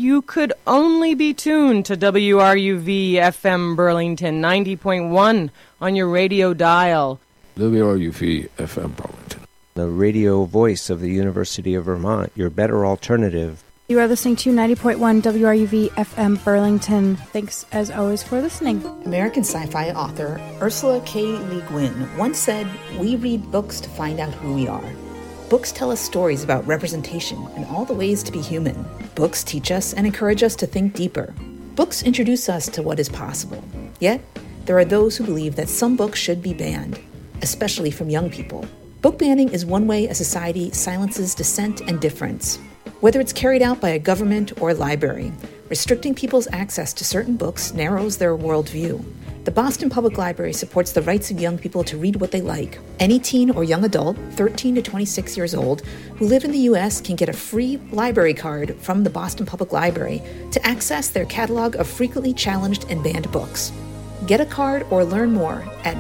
you could only be tuned to WRUV FM Burlington 90.1 on your radio dial. WRUV FM Burlington, the radio voice of the University of Vermont, your better alternative. You are listening to 90.1 WRUV FM Burlington. Thanks, as always, for listening. American sci-fi author Ursula K. Le Guin once said, "We read books to find out who we are." Books tell us stories about representation and all the ways to be human. Books teach us and encourage us to think deeper. Books introduce us to what is possible. Yet, there are those who believe that some books should be banned, especially from young people. Book banning is one way a society silences dissent and difference. Whether it's carried out by a government or a library, restricting people's access to certain books narrows their worldview. The Boston Public Library supports the rights of young people to read what they like. Any teen or young adult, 13 to 26 years old, who live in the U.S. can get a free library card from the Boston Public Library to access their catalog of frequently challenged and banned books. Get a card or learn more at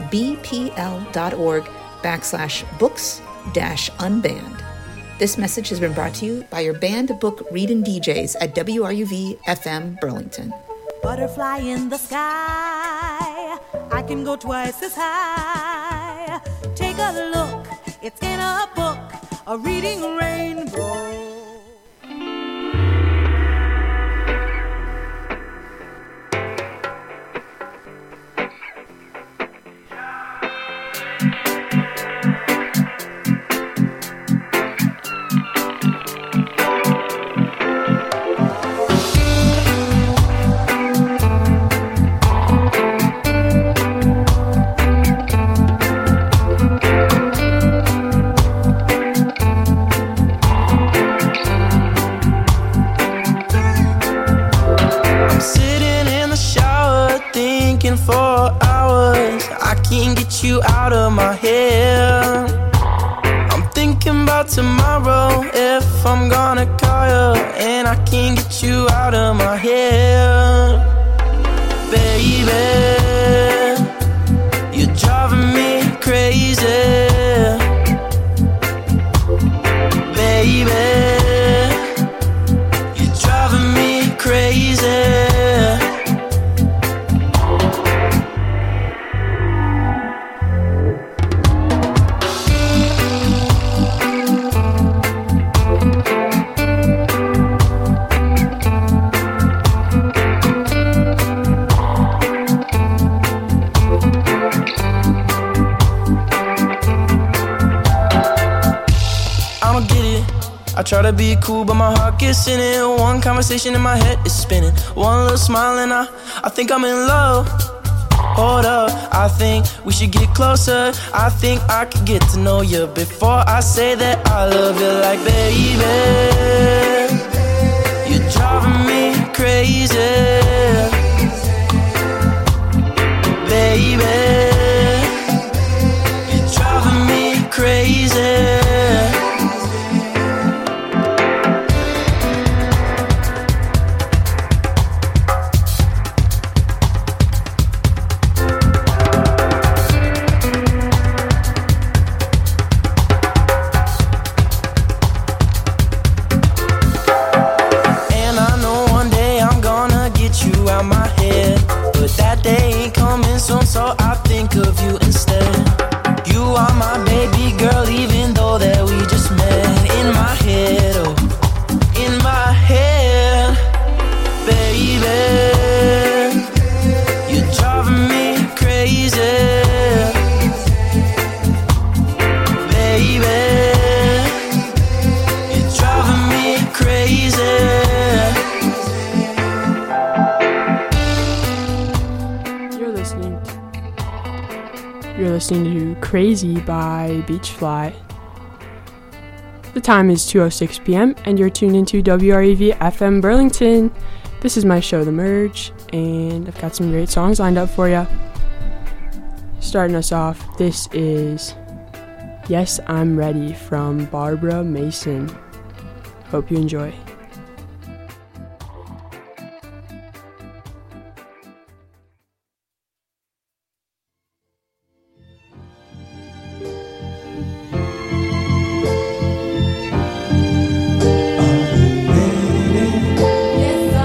bpl.org/books-unbanned. This message has been brought to you by your banned book reading DJs at WRUV FM Burlington. Butterfly in the sky, I can go twice as high. Take a look, it's in a book, a reading rainbow. For hours, I can't get you out of my head. I'm thinking about tomorrow, if I'm gonna call you, and I can't get you out of my head. Baby, you're driving me crazy. Baby, you're driving me crazy. I try to be cool, but my heart gets in it. One conversation in my head is spinning. One little smile and I think I'm in love. Hold up, I think we should get closer. I think I could get to know you before I say that I love you. Like, baby, you're driving me crazy. Baby, you're driving me crazy. So I think of you instead. You are my baby girl, even though that we just met. In my head, oh, in my head, baby, you're driving me crazy. Baby, you're driving me crazy. You're listening to Crazy by Beachfly. The time is 2:06 p.m. and you're tuned into WREV FM Burlington. This is my show, The Merge, and I've got some great songs lined up for you. Starting us off, this is Yes, I'm Ready from Barbara Mason. Hope you enjoy. Yes,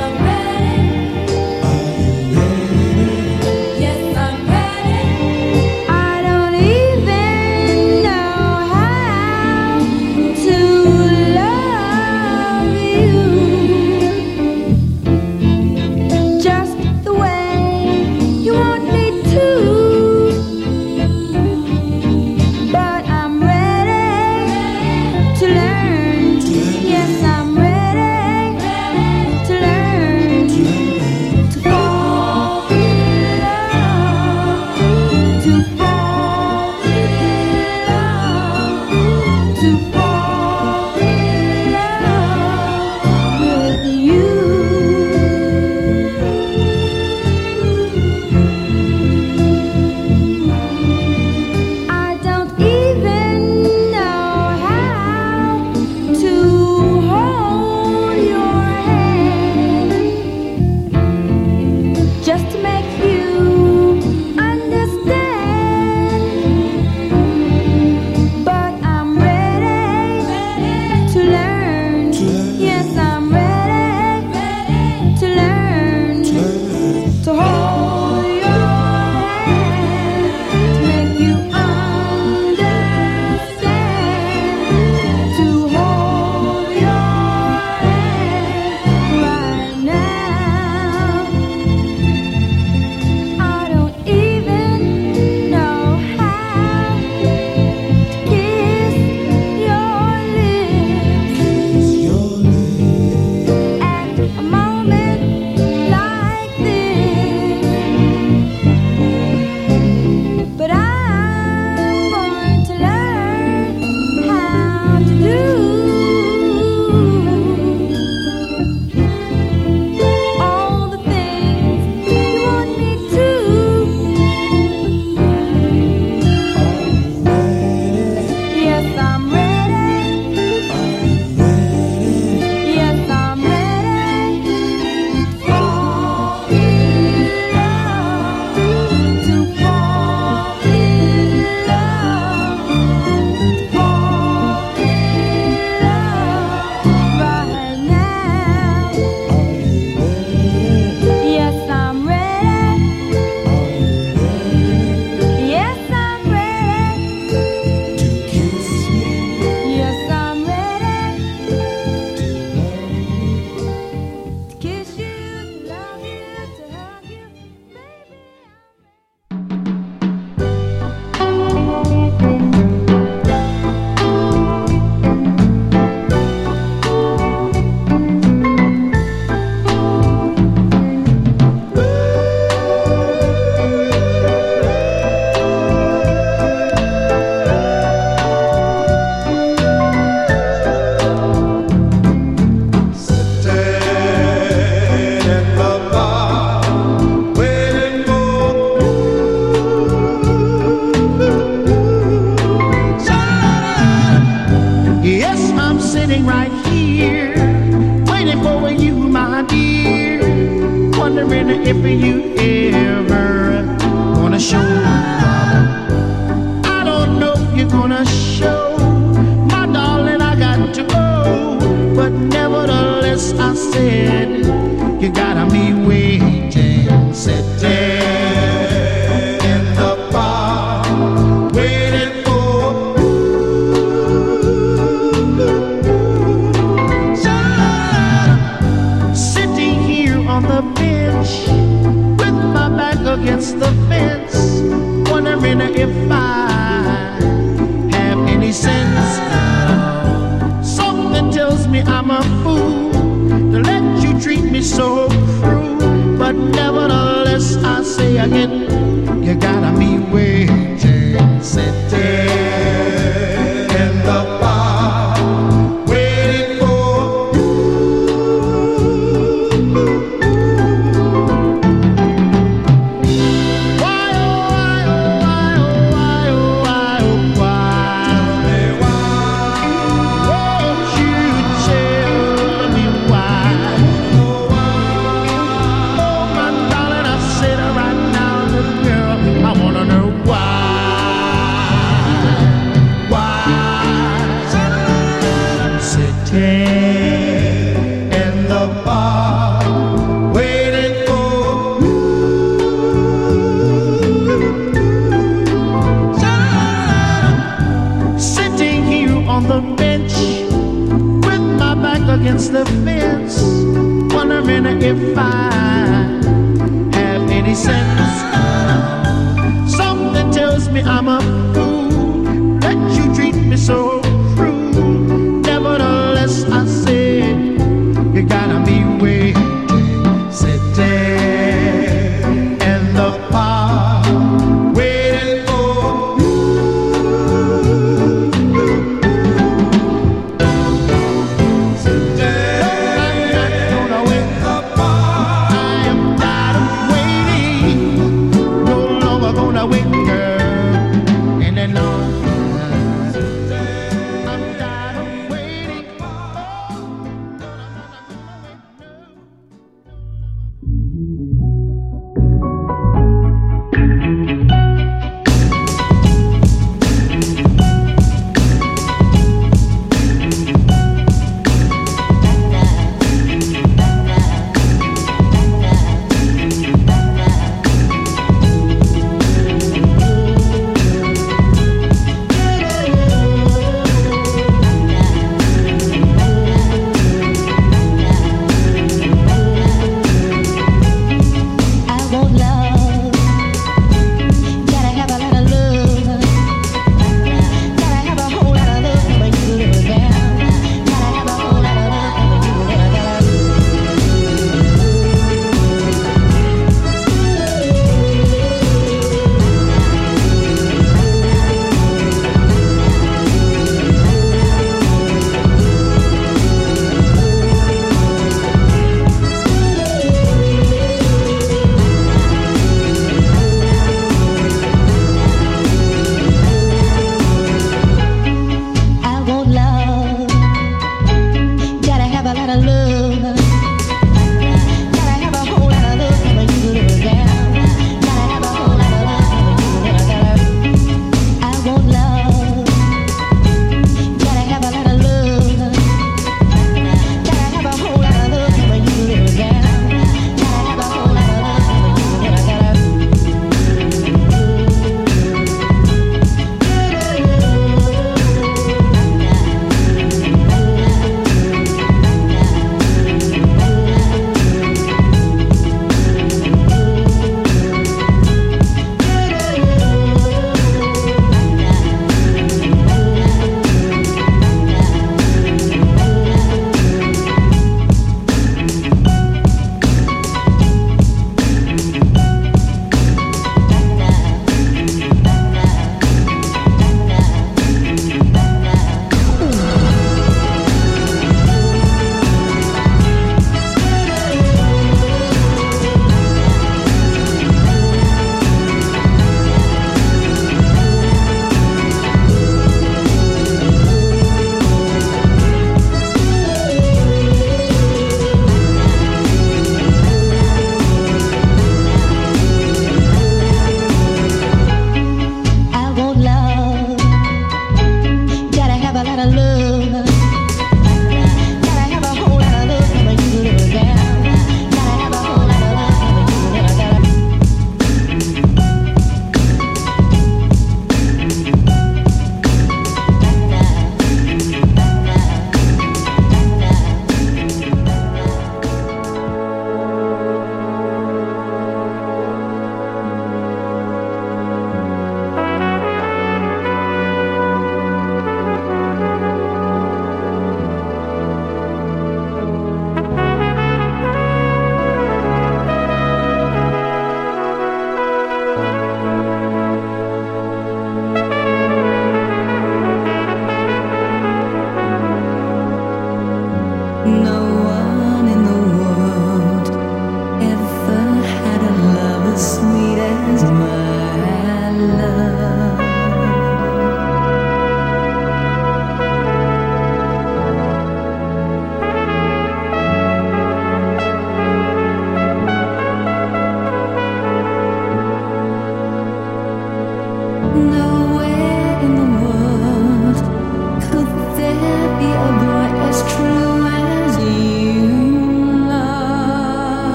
if you ever gonna show love. I don't know if you're gonna show, my darling, I got to go. But nevertheless, I said, you gotta be waiting, sitting in the bar, waiting for sitting here on the bench with my back against the fence, wondering if I have any sense. Something tells me I'm a fool to let you treat me so cruel, but nevertheless I say again, you gotta be waiting, sitting in the bar, waiting for why, oh, why, oh, why, oh, why, oh, why, oh, why, won't you tell me why? Oh, my darling, I said right now, little girl, I wanna know why. Sitting in the bar, waiting for sitting here on the bench with my back against the fence, wondering if I have any sense. Something tells me I'm a fool that you treat me so cruel. Nevertheless, I said, you gotta be waiting, sitting in the bar, waiting for sitting. I'm not gonna wait the bar. I am tired of waiting. No longer gonna wait, girl. And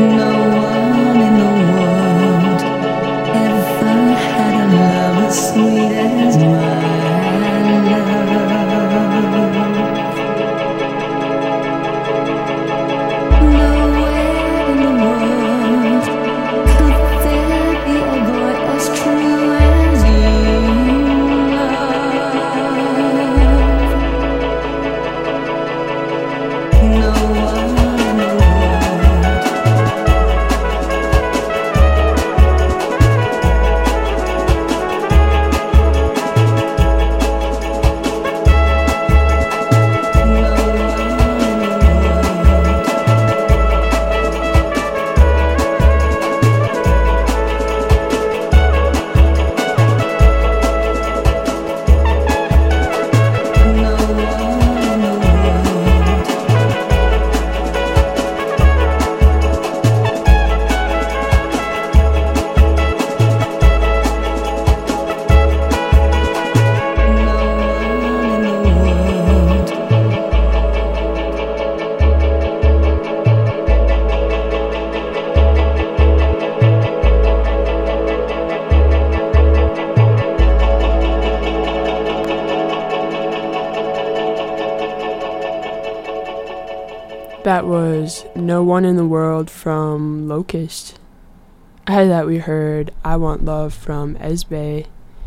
That was No One in the World from Locust. Ahead of that we heard I Want Love from Esbe?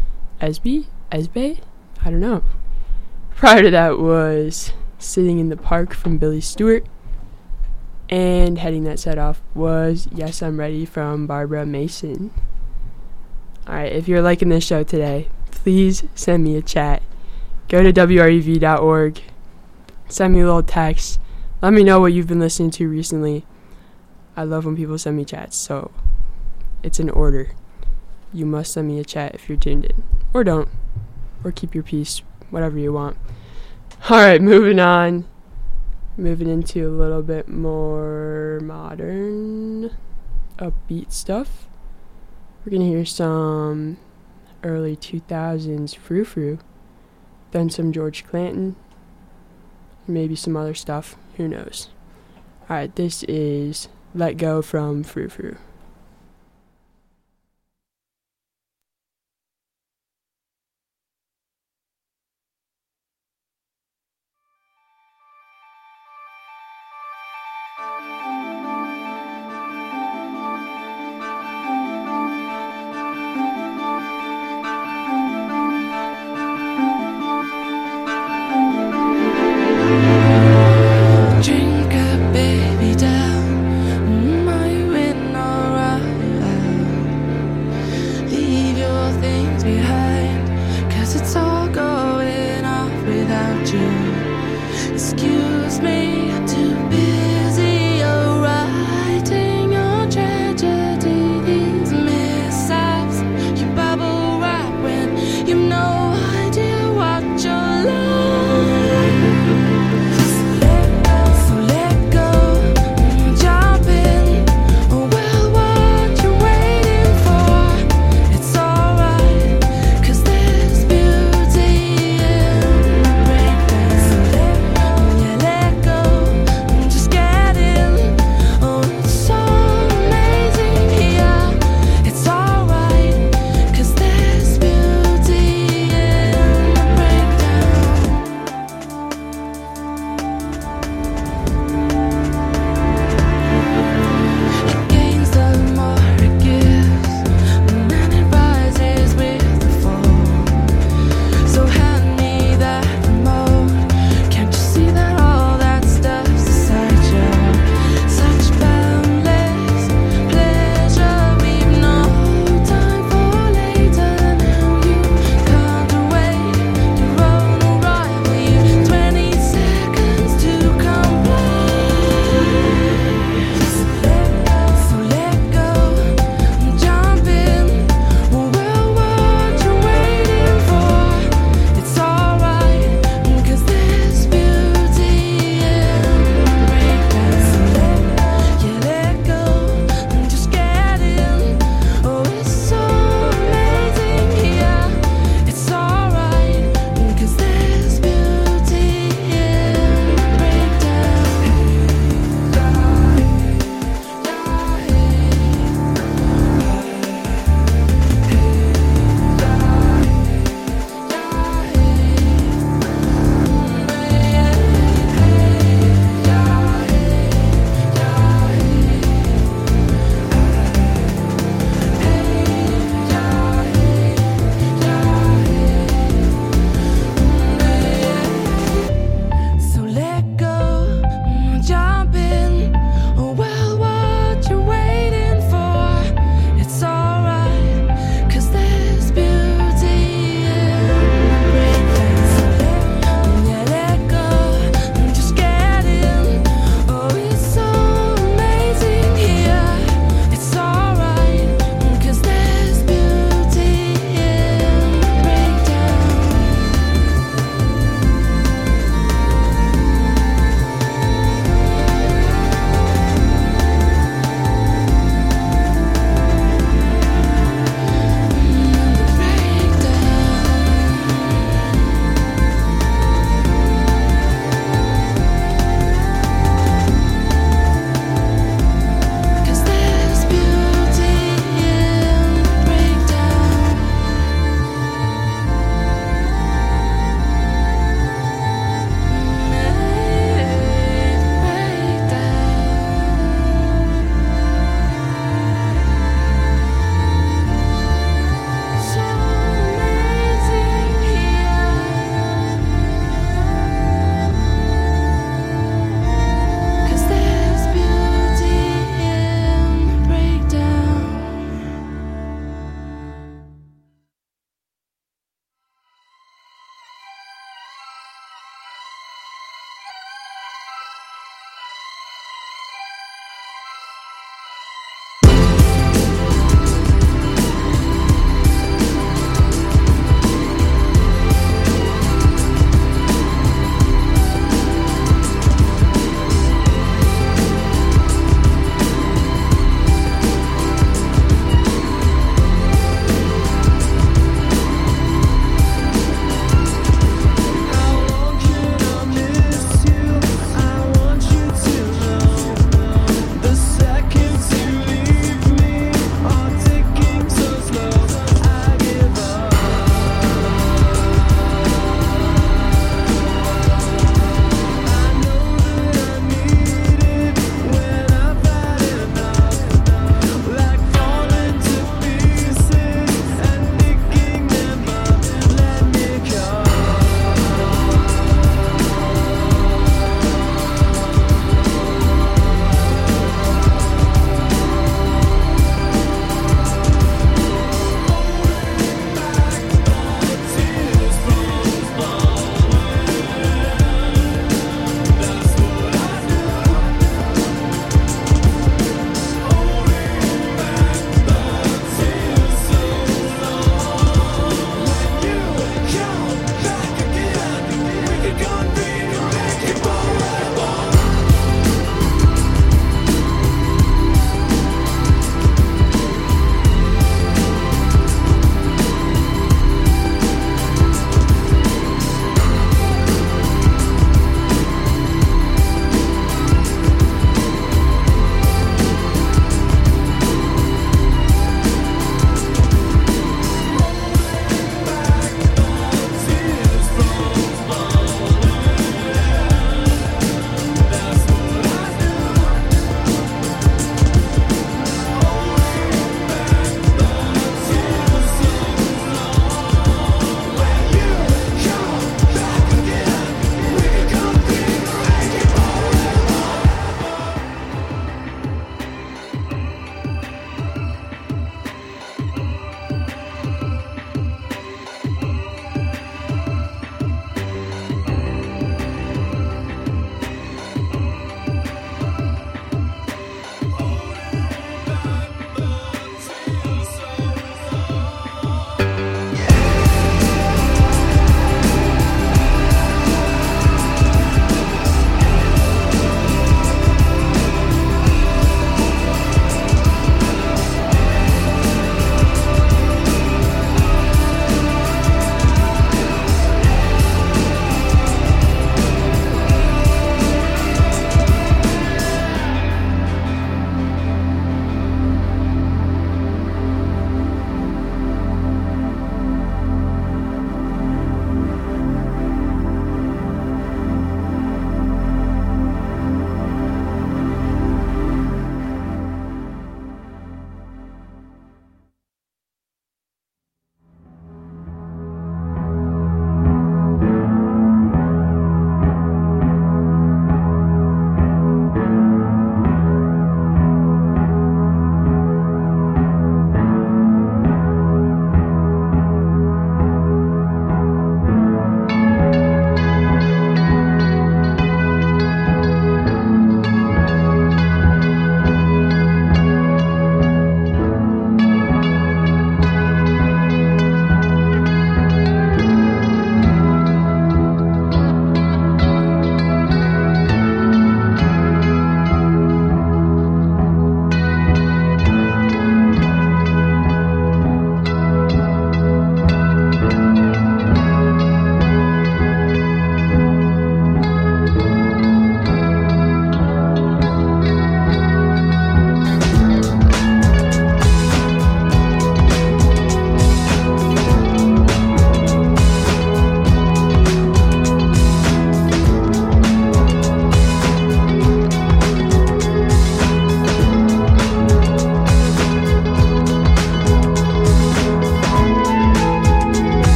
I don't know. Prior to that was Sitting in the Park from Billy Stewart. And heading that set off was Yes, I'm Ready from Barbara Mason. Alright, if you're liking this show today, please send me a chat. Go to wrev.org. Send me a little text. Let me know what you've been listening to recently. I love when people send me chats, so it's an order. You must send me a chat if you're tuned in. Or don't. Or keep your peace. Whatever you want. Alright, moving on. Moving into a little bit more modern, upbeat stuff. We're going to hear some early 2000s Frou Frou. Then some George Clanton. Maybe some other stuff. Who knows? Alright, this is Let Go from Frou Frou. Excuse me, too busy.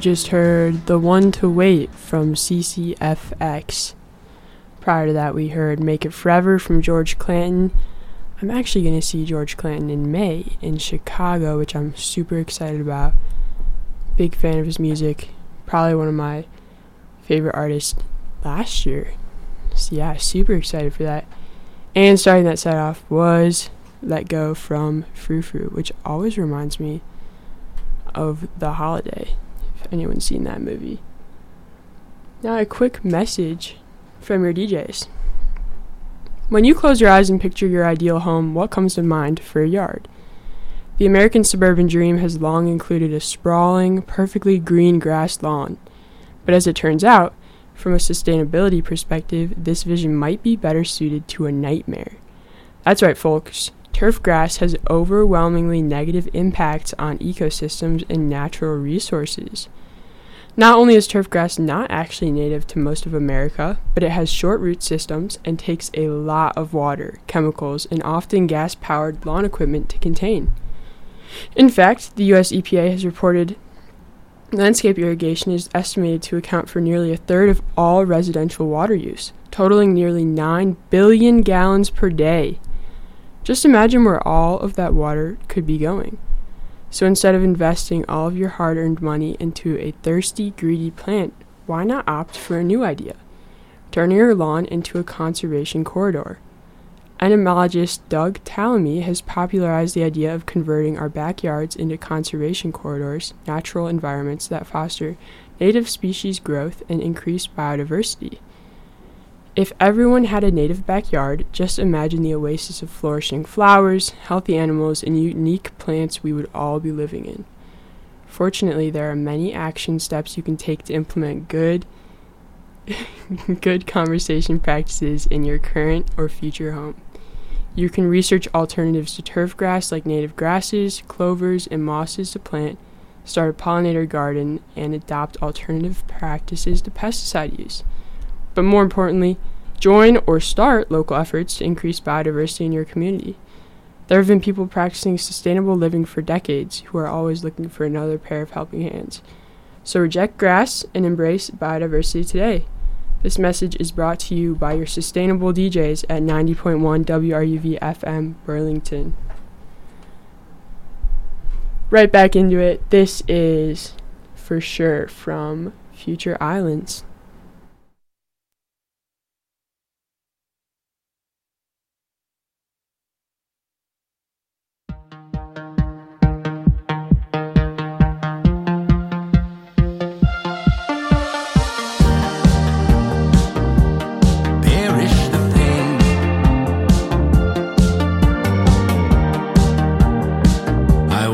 just heard The One to Wait from CCFX. Prior to that, we heard Make It Forever from George Clanton. I'm actually going to see George Clanton in May in Chicago, which I'm super excited about. Big fan of his music. Probably one of my favorite artists last year. So yeah, super excited for that. And starting that set off was Let Go from Frou Frou, which always reminds me of The Holiday, if anyone's seen that movie. Now a quick message from your DJs. When you close your eyes and picture your ideal home, what comes to mind for a yard? The American suburban dream has long included a sprawling, perfectly green grass lawn. But as it turns out, from a sustainability perspective, this vision might be better suited to a nightmare. That's right, folks. Turf grass has overwhelmingly negative impacts on ecosystems and natural resources. Not only is turf grass not actually native to most of America, but it has short root systems and takes a lot of water, chemicals, and often gas-powered lawn equipment to contain. In fact, the US EPA has reported landscape irrigation is estimated to account for nearly a third of all residential water use, totaling nearly 9 billion gallons per day. Just imagine where all of that water could be going. So instead of investing all of your hard-earned money into a thirsty, greedy plant, why not opt for a new idea? Turning your lawn into a conservation corridor. Entomologist Doug Tallamy has popularized the idea of converting our backyards into conservation corridors, natural environments that foster native species growth and increase biodiversity. If everyone had a native backyard, just imagine the oasis of flourishing flowers, healthy animals, and unique plants we would all be living in. Fortunately, there are many action steps you can take to implement good conservation practices in your current or future home. You can research alternatives to turf grass like native grasses, clovers, and mosses to plant, start a pollinator garden, and adopt alternative practices to pesticide use. But more importantly, join or start local efforts to increase biodiversity in your community. There have been people practicing sustainable living for decades who are always looking for another pair of helping hands. So reject grass and embrace biodiversity today. This message is brought to you by your sustainable DJs at 90.1 WRUV FM Burlington. Right back into it. This is For Sure from Future Islands.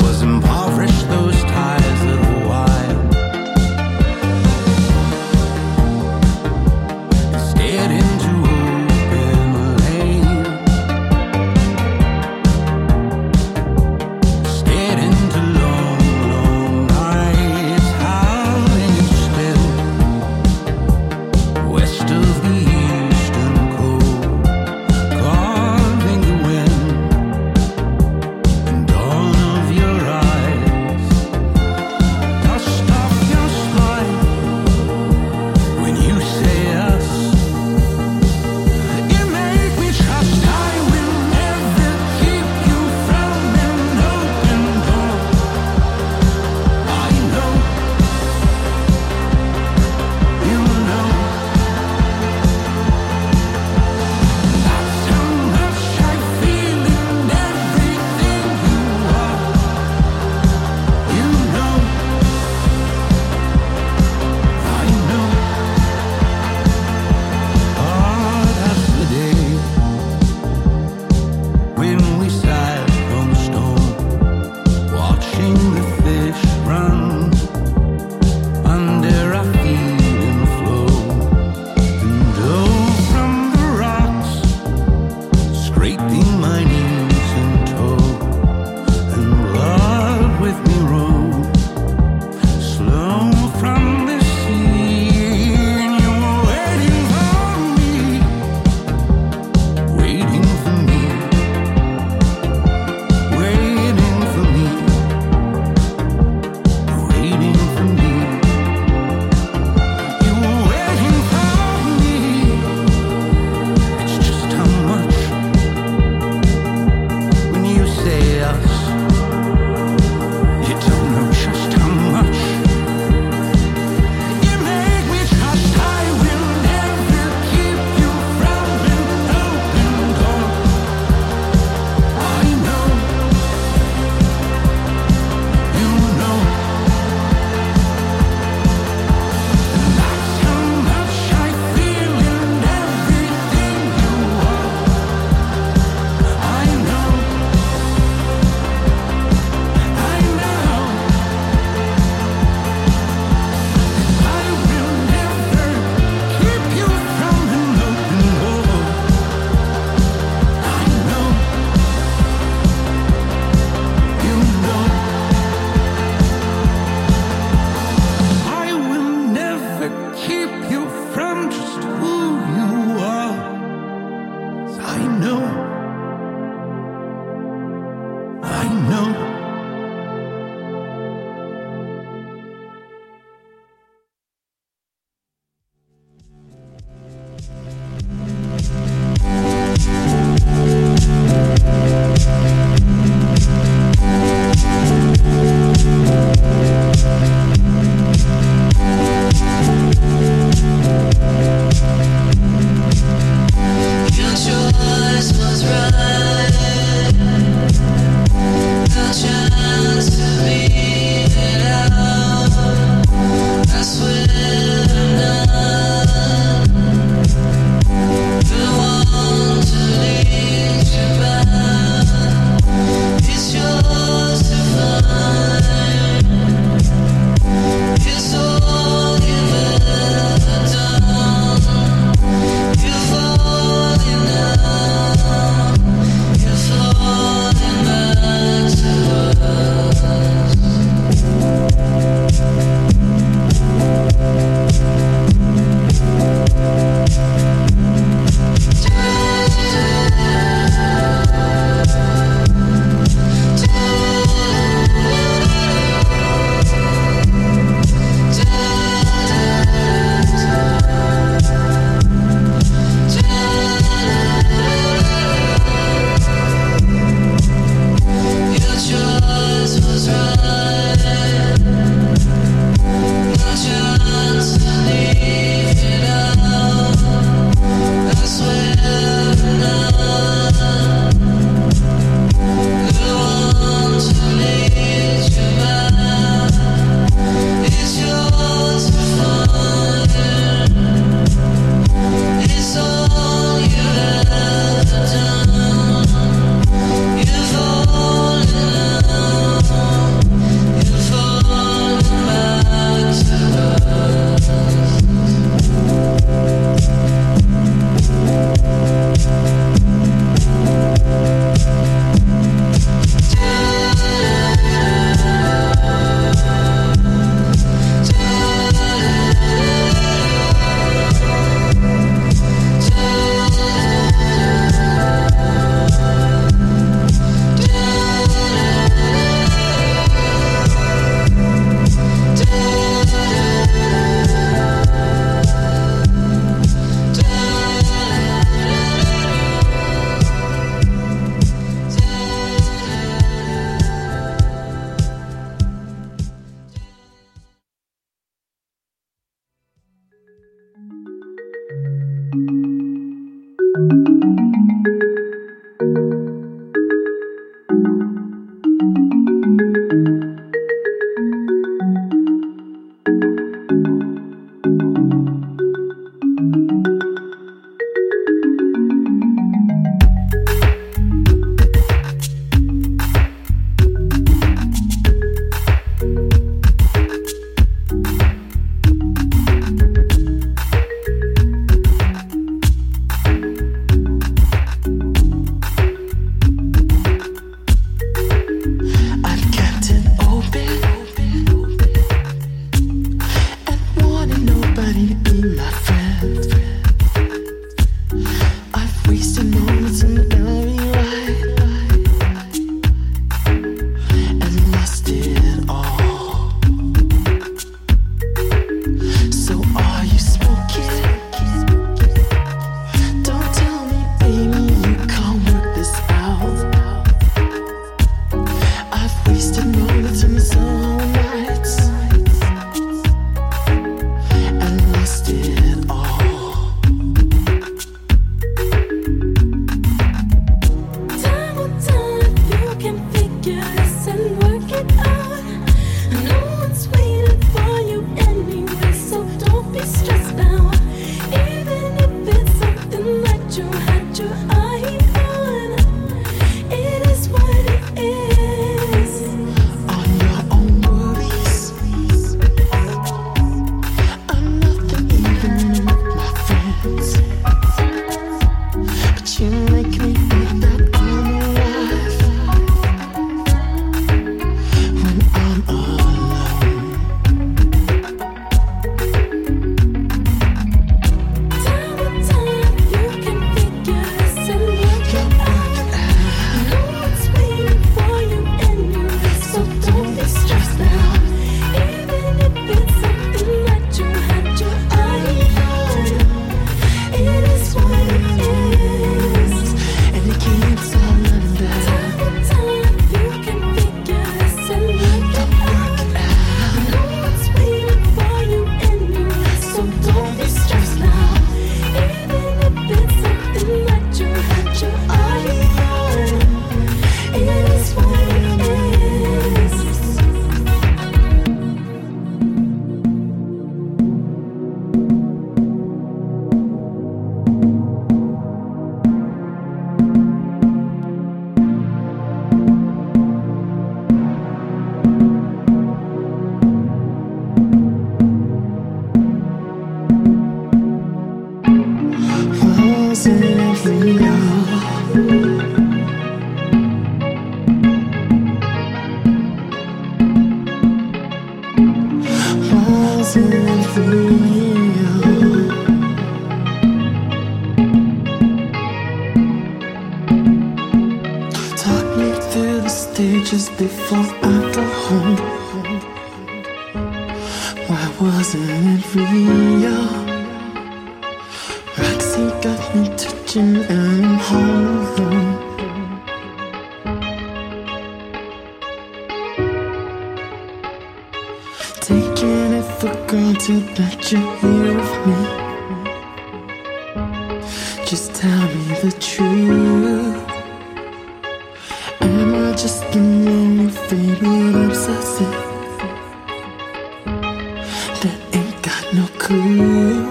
Impoverished those ties of the wild. Time birthday just before I go home. Why wasn't it real? Roxy got me touching and I'm home. Taking it for granted that you're here with me. Just tell me the truth. Am I just a lonely, faded obsessive that ain't got no clue?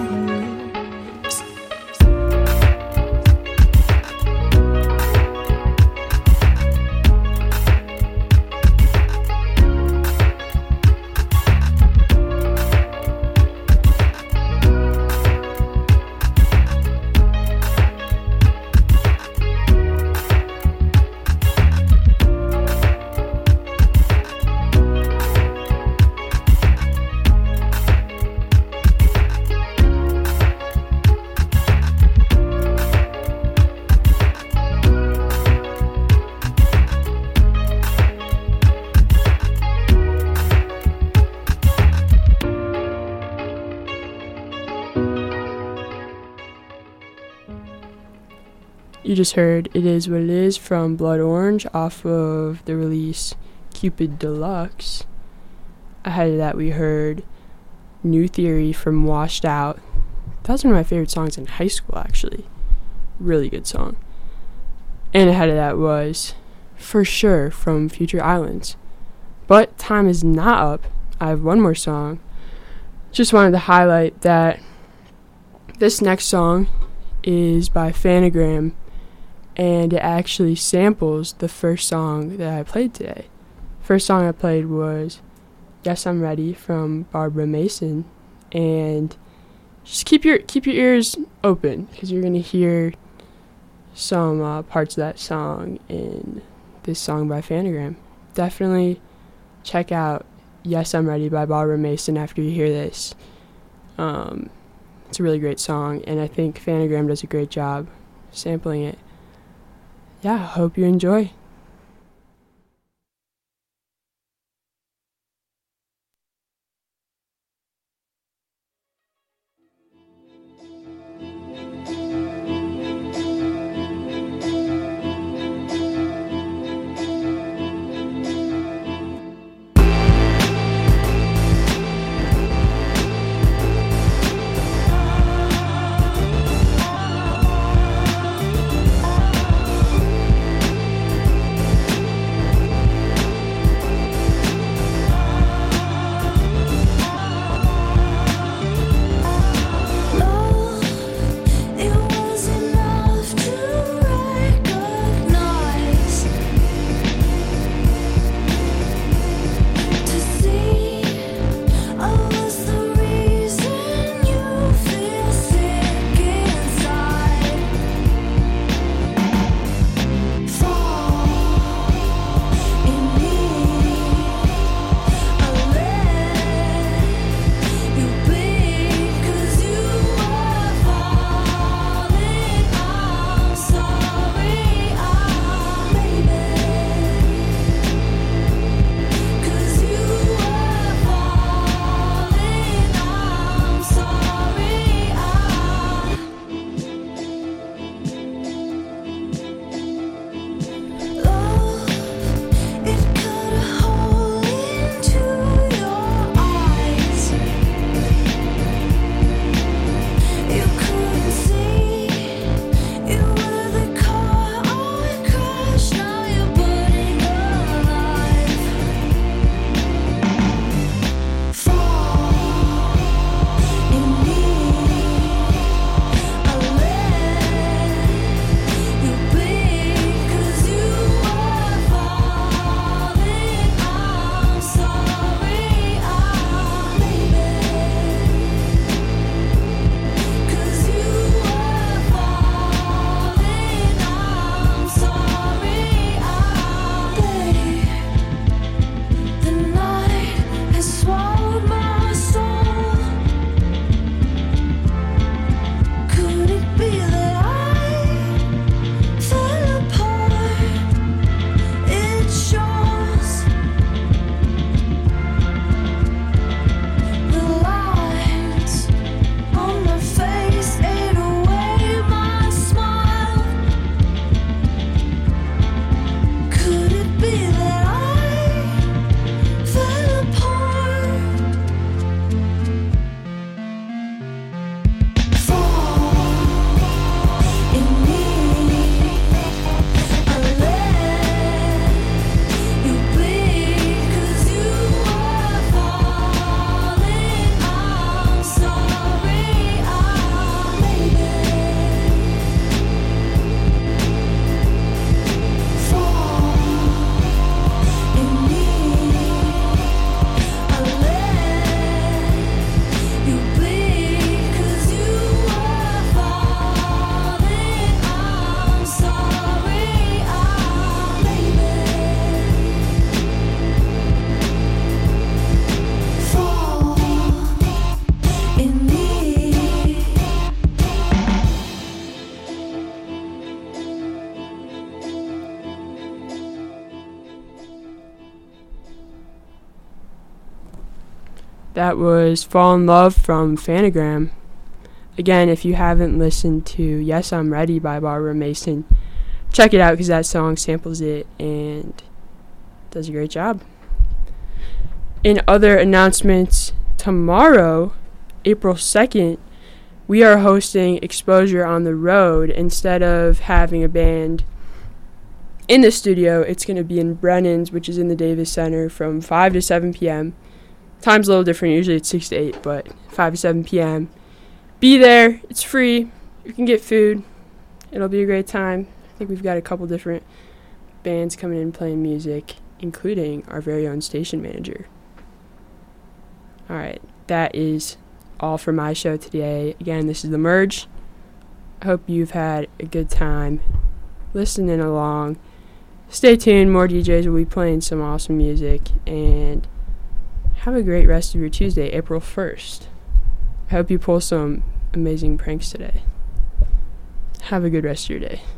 You just heard It Is What It Is from Blood Orange off of the release Cupid Deluxe. Ahead of that we heard New Theory from Washed Out. That was one of my favorite songs in high school, actually. Really good song. And ahead of that was For Sure from Future Islands. But time is not up. I have one more song. Just wanted to highlight that this next song is by Phanogram, and it actually samples the first song that I played today. First song I played was Yes, I'm Ready from Barbara Mason, and just keep your ears open because you're going to hear some parts of that song in this song by Phanogram. Definitely check out Yes, I'm Ready by Barbara Mason after you hear this. It's a really great song, and I think Phanogram does a great job sampling it. Yeah, hope you enjoy. That was Fall in Love from Phanogram. Again, if you haven't listened to Yes, I'm Ready by Barbara Mason, check it out because that song samples it and does a great job. In other announcements, tomorrow, April 2nd, we are hosting Exposure on the Road. Instead of having a band in the studio, it's going to be in Brennan's, which is in the Davis Center, from 5 to 7 p.m. Time's a little different. Usually it's 6 to 8, but 5 to 7 p.m. Be there. It's free. You can get food. It'll be a great time. I think we've got a couple different bands coming in playing music, including our very own station manager. All right, that is all for my show today. Again, this is The Merge. I hope you've had a good time listening along. Stay tuned. More DJs will be playing some awesome music. And have a great rest of your Tuesday, April 1st. I hope you pull some amazing pranks today. Have a good rest of your day.